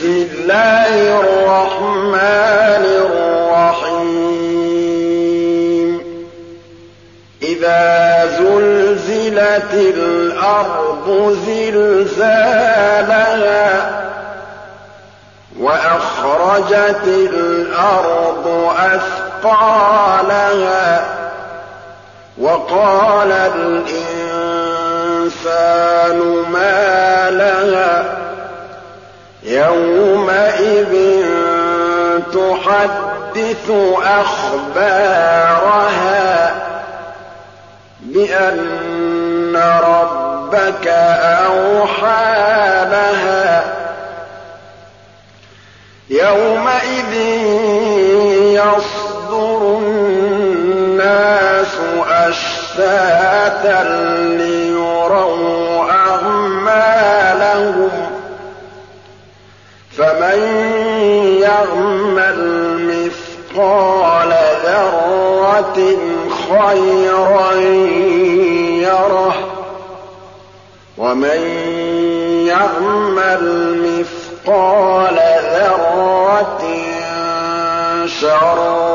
بسم الله الرحمن الرحيم إذا زلزلت الأرض زلزالها وأخرجت الأرض أثقالها وقال الإنسان ما لها يومئذ تحدث أخبارها بأن ربك أوحى لها يومئذ يصدر الناس أشتاتا ليروا أعمالهم فمن يعمل مثقال ذرة خيرا يره ومن يعمل مثقال ذرة شرا